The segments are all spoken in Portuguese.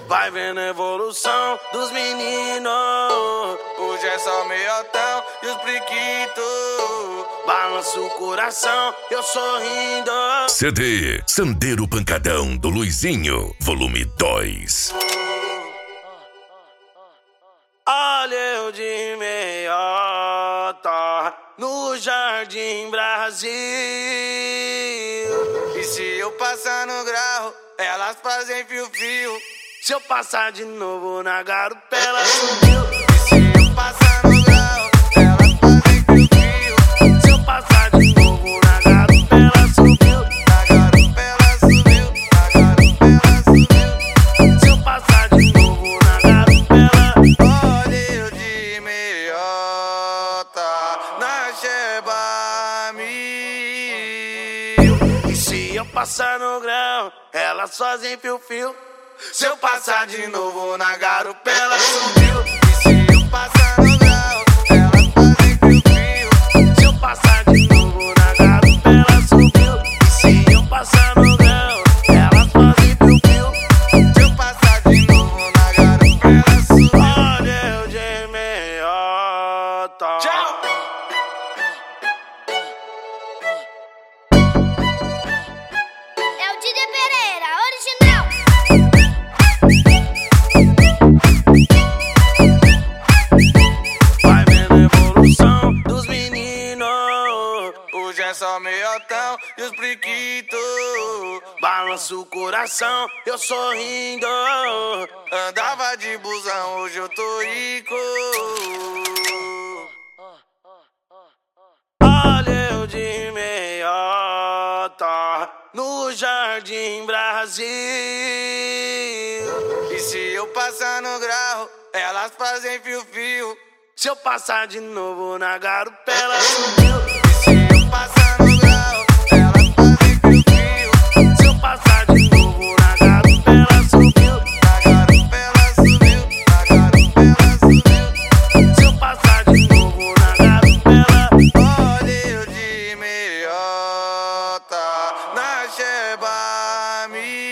Vai vendo a evolução dos meninos. Hoje é só meiotão e os priquitos. Balança o coração, eu sorrindo. CD Sandeiro Pancadão do Luizinho, volume 2. Olha eu de meiota no Jardim Brasil. E se eu passar no grau, elas fazem fio-fio. Se eu passar de novo na garupa, ela subiu. E se eu passar no grau, elas fazem fio-fio. Se eu passar de novo na garupa, ela subiu. Na garupa ela subiu, na garupa ela subiu. Se eu passar de novo na garupa, ela... Olha eu de meiota na Sheba Mil. E se eu passar no grau, elas fazem fio-fio. Se eu passar de novo na garupa ela subiu. E se eu passar no grau, elas fazem fio-fio. Se eu passar de novo na garupa, ela subiu. E se eu passar no grau, elas fazem fio-fio. Se eu passar de novo na garupa ela subiu. Olha eu de meiota. Tchau! É o Didi Pereira, original. Vai vendo a evolução dos meninos. Hoje é só meiotão e os priquitos. Balança o coração, eu sorrindo. Andava de busão, hoje eu tô rico. Olha eu de meiota no Jardim Brasil. E se eu passar no grau, elas fazem fio-fio. Se eu passar de novo na garupa, ela subiu. E se eu passar no grau, elas fazem fio-fio. Se eu passar de novo na garupa, ela subiu. Na garupa ela subiu, na garupa ela subiu. Se eu passar de novo na garupa, ela... Olha eu de meiota na Sheba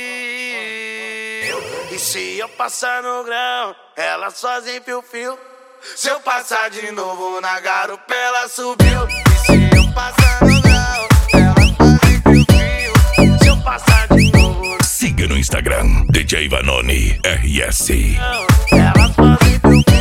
Mil. E se eu passar no grau, elas fazem fio-fio. Se eu passar de novo na garupa ela subiu. E se eu passar no grau, elas fazem fio-fio. Se eu passar de novo Siga no Instagram, DJ Vanoni RS. na... elas fazem fio-fio.